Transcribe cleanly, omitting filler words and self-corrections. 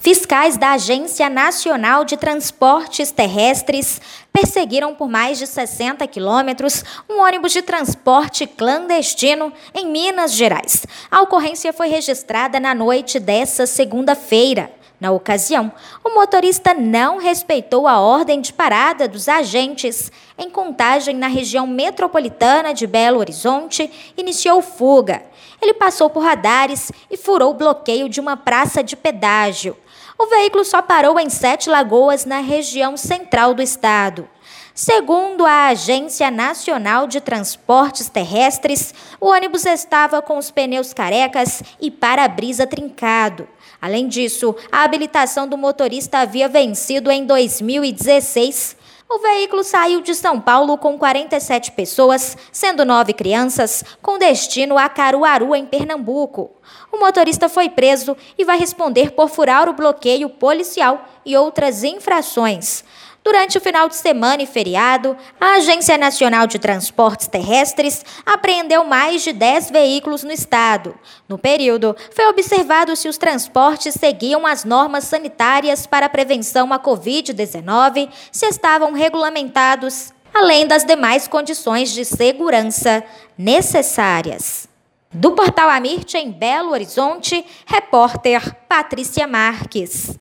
Fiscais da Agência Nacional de Transportes Terrestres perseguiram por mais de 60 quilômetros um ônibus de transporte clandestino em Minas Gerais. A ocorrência foi registrada na noite desta segunda-feira. Na ocasião, o motorista não respeitou a ordem de parada dos agentes. Em Contagem, na região metropolitana de Belo Horizonte, iniciou fuga. Ele passou por radares e furou o bloqueio de uma praça de pedágio. O veículo só parou em 7 Lagoas, na região central do estado. Segundo a Agência Nacional de Transportes Terrestres, o ônibus estava com os pneus carecas e para-brisa trincado. Além disso, a habilitação do motorista havia vencido em 2016. O veículo saiu de São Paulo com 47 pessoas, sendo 9 crianças, com destino a Caruaru, em Pernambuco. O motorista foi preso e vai responder por furar o bloqueio policial e outras infrações. Durante o final de semana e feriado, a Agência Nacional de Transportes Terrestres apreendeu mais de 10 veículos no estado. No período, foi observado se os transportes seguiam as normas sanitárias para a prevenção à Covid-19, se estavam regulamentados, além das demais condições de segurança necessárias. Do Portal Amirte, em Belo Horizonte, repórter Patrícia Marques.